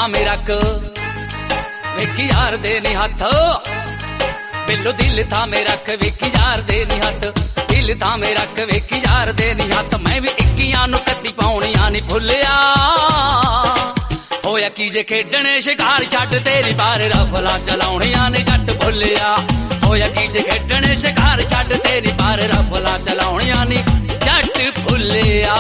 थामे रख वेखी यार दे नी हथ बिल्लो दिल थामे रख वेखी यार दे नी हथ दिल थामे रख वेखी यार दे नी हथ मैं भी इक्कियां नू कत्ती पाउणियां नी भुल्लिया होया की जे खेडणे शिकार छड्ड तेरी बार रफला चलाउणियां नी जट भुल्लिया होया की जे खेडणे शिकार छड्ड तेरी बार रफला चलाउणियां नी जट भुल्लिया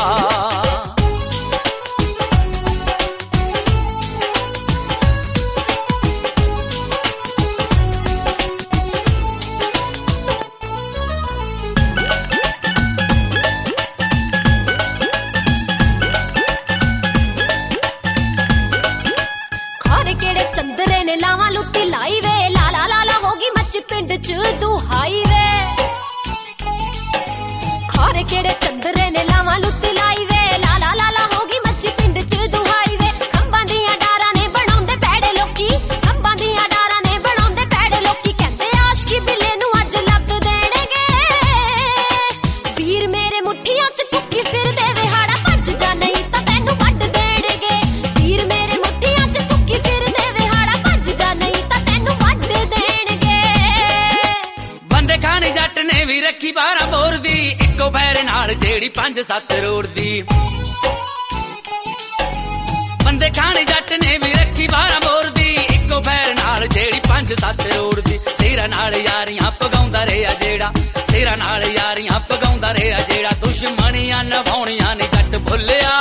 चंदरे ने लावा लुत्ती लाई वे लाला लाला होगी मच पिंड च दुहाई वे खारे केड़े चंदरे ने लावा लुत्ती लाई वे लाला लाला होगी मच पिंड च दुहाई वे खंबां दियां डारां ने बनाउंदे पैड़े लोकी खंबां दियां डारां ने बनाउंदे पैड़े लोकी कहंदे आशिकी बिल्ले नू अज लत देणगे वीर मेरे मुठियां च कुक्की फिर दे वे हाड़ा भज जा नहीं तां तैनू वड्ड देणगे वीर मेरे मुठियां च कुक्की फिर दे खानी जट ने भी रखी 12 बोर दी इको पैर नाल जेड़ी 5-7 रोड़ दी बंदे खानी जट ने भी रखी 12 बोर दी इको पैर नाल जेड़ी 5-7 रोड़ दी सिरा नाल यारियां पगाउंदा रेहा जेड़ा सिरा नाल यारियां पगाउंदा रेहा जेड़ा दुश्मनियां निभाउणियां नी जट भुल्लिया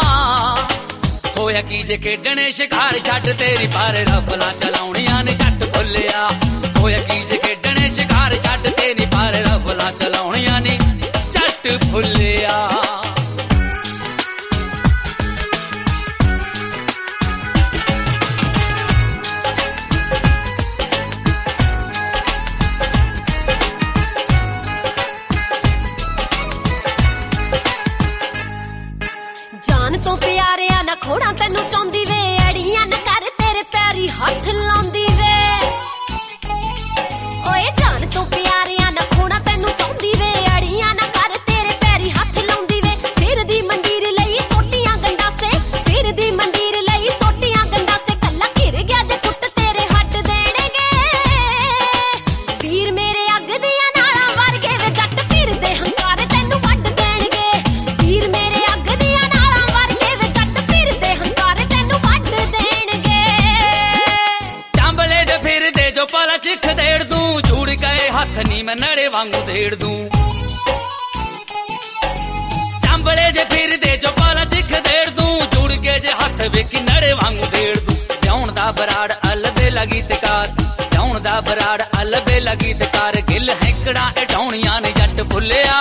होया की जे खेडणे शिकार छड्ड तेरी बार रफला चलाउणियां नी जट भुल्लिया होया की जे खेडणे शिकार छड्ड तेरी बार रफला चलाउणियां नी जट भुल्लिया जान तो प्यारिया ना खोड़ा तैनू चाहुंदी वे अड़ियां ना कर तेरे पैरी हथ लाउंदी वे ओए जान तो प्यारिया ना खोड़ा तैनू चाहुंदी वे अड़ियां ना कर तेरे पैरी हथ लाउंदी वे फिर दी मंडीर लई सोटियां गंडा से फिर दी मंडीर लई सोटियां गंडा से कल्ला घिर गया जे पुट तेरे हट देणगे वीर मेरे अग दियां नालां वर्गे वे जट फिर दे हंकारे तैनू वड्ड देणगे वीर मेरे अग दियां नालां वर्गे वे जट फिर दे हंकारे तैनू वड्ड देणगे चांबले जे फिर दे जो पला चिख देड़ दूं जुड़ गए हथ नी मैं नड़े वांगू देड़ दूं चांबले जे फिर दे जो पला चिख देड़ दूं जुड़ के जे हथ वेखी नड़े वांगू देड़ दूं जाउण दा बराड़ अलबे लगी तकार जाउण दा बराड़ अलबे लगी तकार गिल हैकड़ा एटाउणियां ने जट भुल्लिया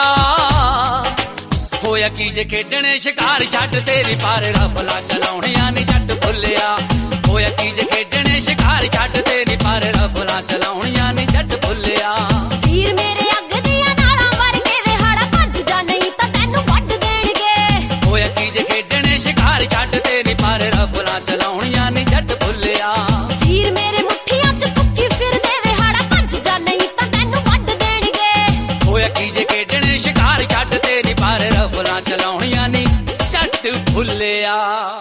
होया की जे खेडणे शिकार छड्ड तेरी बार रफला चलाउणियां ने जट भुल्लिया होया की जे खेडणे शिकार छड्ड तेरी बार रफला चलाउणियां ने जट भुल्लिया वीर मेरे अग दियां नालां वर्गे वे हाड़ा भज जा नहीं तां तैनू वड्ड देणगे होया की जे खेडणे शिकार छड्ड तेरी बार रफला चलाउणियां ने जट भुल्लिया वीर मेरे मुठियां च कुक्की फिर दे वे हाड़ा भज जा नहीं तां तैनू वड्ड देणगे होया की जे खेडणे शिकार छड्ड तेरी बार रफला चलाउणियां ने जट भुल्लिया।